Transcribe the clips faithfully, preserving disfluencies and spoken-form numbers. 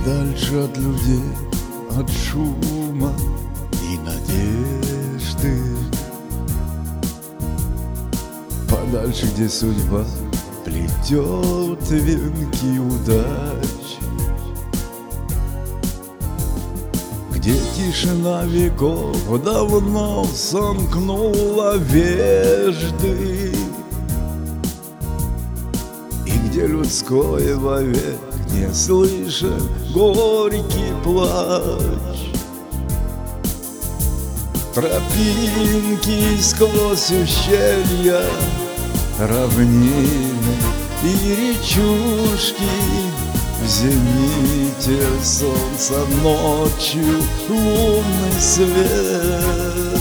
Подальше от людей, от шума и надежды, подальше, где судьба плетет венки удач, где тишина веков давно сомкнула вежды, и где людской вовек не слышен горький плач. Тропинки сквозь ущелья, равнины и речушки, в зените солнца ночью лунный свет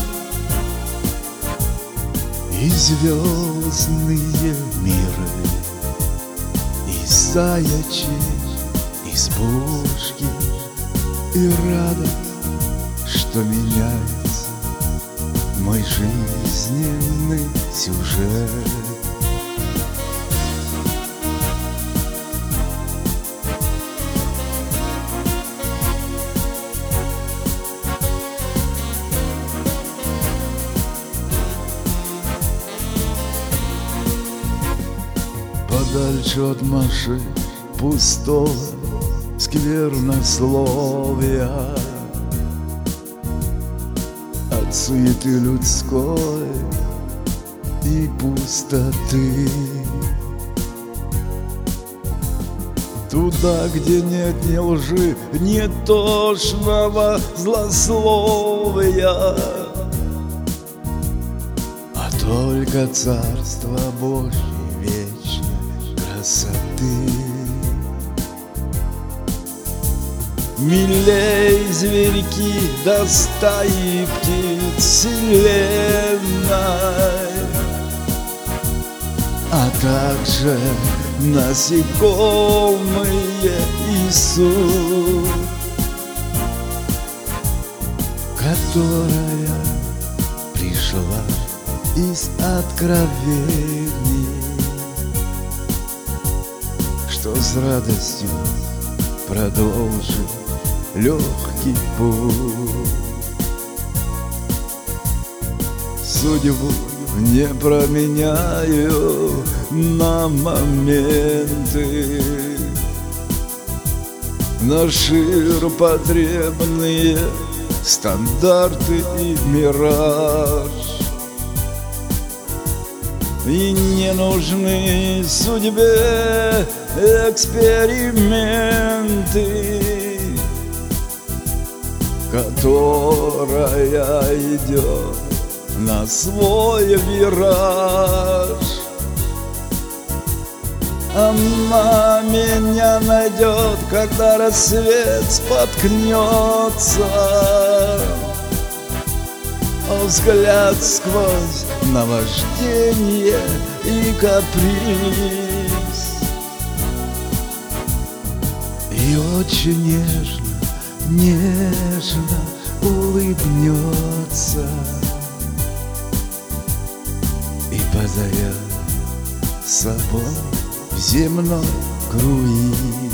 и звездные миры, и заячьи избушки, и радость, что меняется мой жизненный сюжет. Подальше от машин пустого сквернословия, от суеты людской и пустоты, туда, где нет ни лжи, ни тошного злословия, а только Царство Божье вечной красоты. Милей зверьки до стаи птиц вселенной, а также насекомые и суд, которая пришла из откровений, что с радостью продолжит легкий путь. Судьбу не променяю на моменты, на широпотребные стандарты и мираж. И не нужны судьбе эксперименты, которая идет на свой вираж. Она меня найдет, когда рассвет споткнется, а взгляд сквозь наваждение и каприз, и очень нежно, нежно улыбнется и позовет с собой в земной круиз.